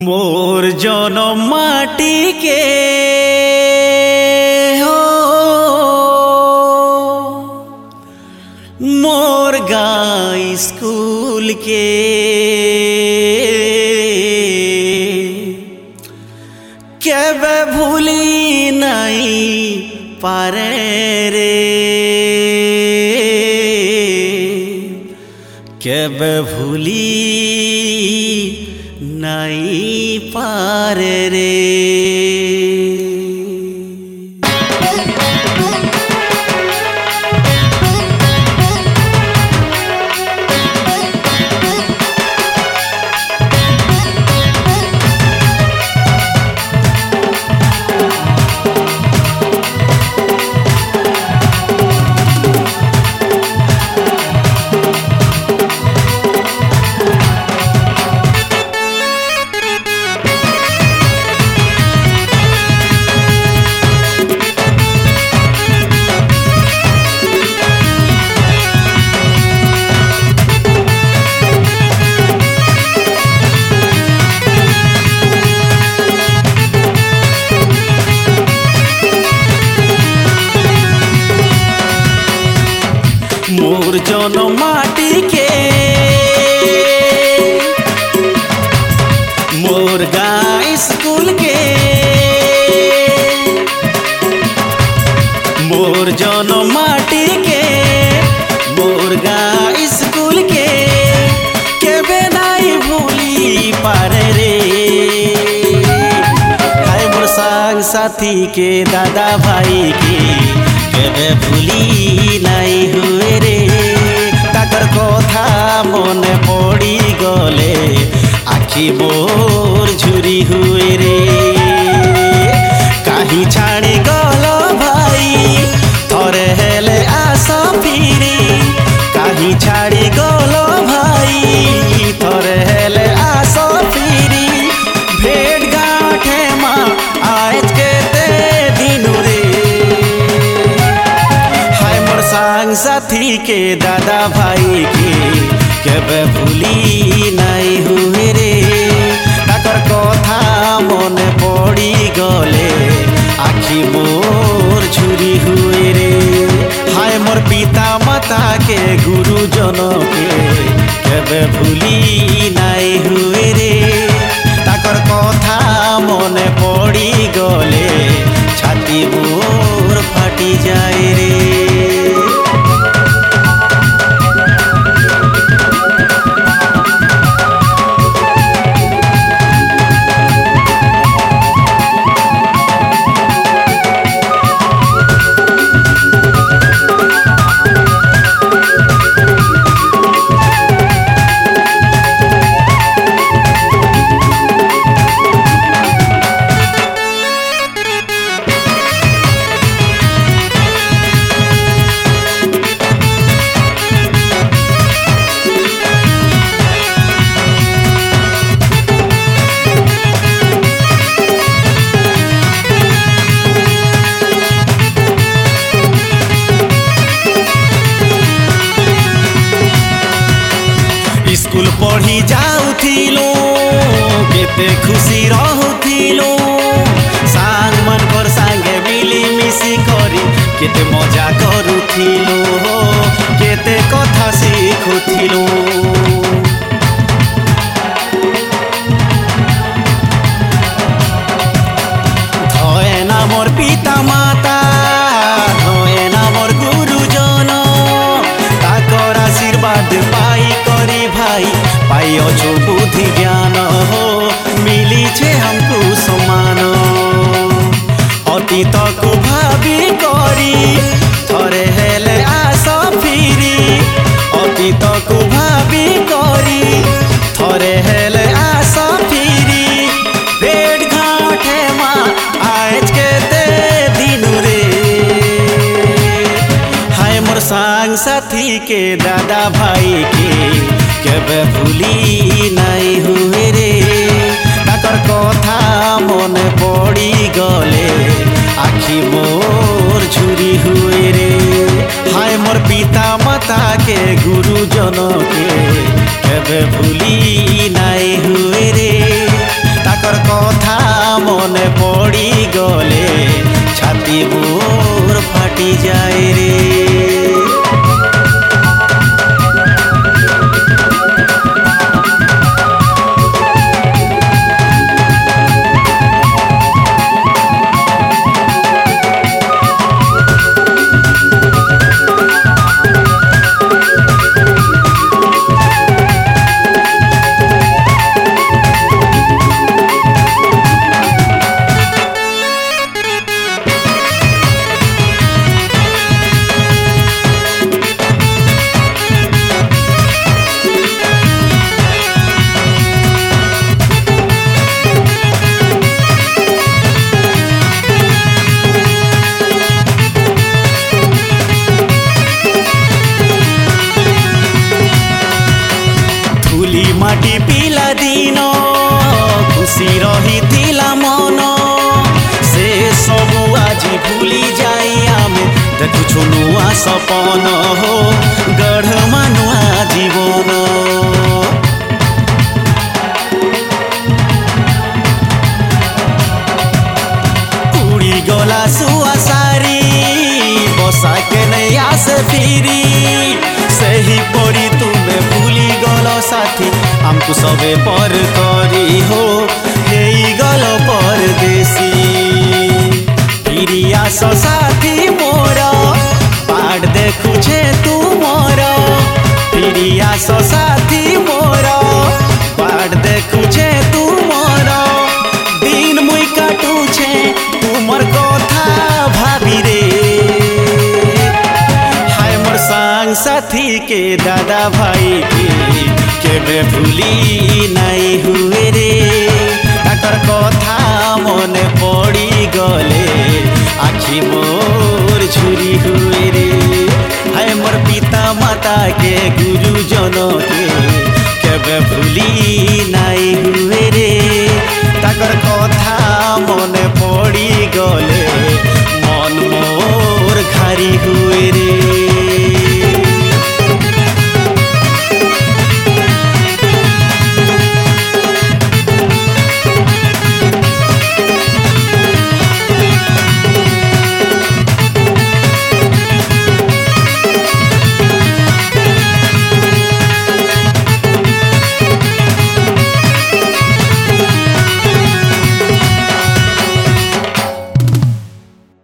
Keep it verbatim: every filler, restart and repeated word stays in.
मोर जनम माटी के हो मोर गाय स्कूल के केबे भूली नहीं पारे रे केबे भूली नहीं पारे रे। मोर जनम माटी के मोर गाय स्कूल के मोर जनम माटी के मोर गाय स्कूल के केबे नहीं भूली पारे रे। हाय मोर संग साथी के दादा भाई के केबे भूली नहीं हुए रे। ताकर कथा मने पड़ी गले आखि मोर झुरी हुए रे। कहीं छाड़ी गल भाई थरे हेले आस फिरी कहीं छाड़ी गल भाई थरे हेले आस फिरी भेट गाँठे माँ आज के साथी के दादा भाई के केबे भूली नहीं हुए रे। ताकर कथा मने पड़ी गले आखि मोर झुरी हुए रे। हाय मोर पिता माता के गुरुजन के केबे भूली नहीं हुए रे। ताकर कथा मने पड़ी गले छाती मोर फाटी जाए रे। स्कूल पढ़ी जाऊथिलु केते खुशी रहुथिलु सांग मन पर सांगे मिली मिसी करी केते मजा करुथिलु केते कथा शिखुथिलु। धोए ना मोर पिता माता धोए ना मोर गुरुजन ताकर आशीर्वाद पाई करी भाई पाई अछो बुद्धि ज्ञान हो मिली छे हमको सम्मान। अतीत को भावी करी थरे हेले आस फिरी अतीत को भावी करी थरे हेले आस फिरी भेट घाटे माँ आज के ते दिन रे। हाय मोर संग साथी के दादा भाई के केबे भूली नहीं हुए रे। ताकर कथा मने पड़ी गले आखि मोर झुरी हुए रे। हाय मोर पिता माता के गुरुजन के केबे भूली नहीं हुए रे। মনে পড়ি গলে ছাতি মোর ফাটি যায় রে। माटी पिला दिन खुशी रही थिला मन से सब आज भूली जाई आमे देखुछु नुआ सपन हो गढ़मा नुआ जीवन। उड़ी गला सुआ सारी बसा के नहीं आसे फिरी सही पड़ी तुमे भूली गल साथी हमको सबे पर करी हो हे गल परदेसी। फिरी आस साथी मोर पाड़ देखुछे तू मोर फिरी आस साथी मोर पाड़ देखुछे तू मोर दिन मुई काटुछे तुमर कथा भाभी रे। हाय मोर संग साथी के दादा भाई के केबे भूली ना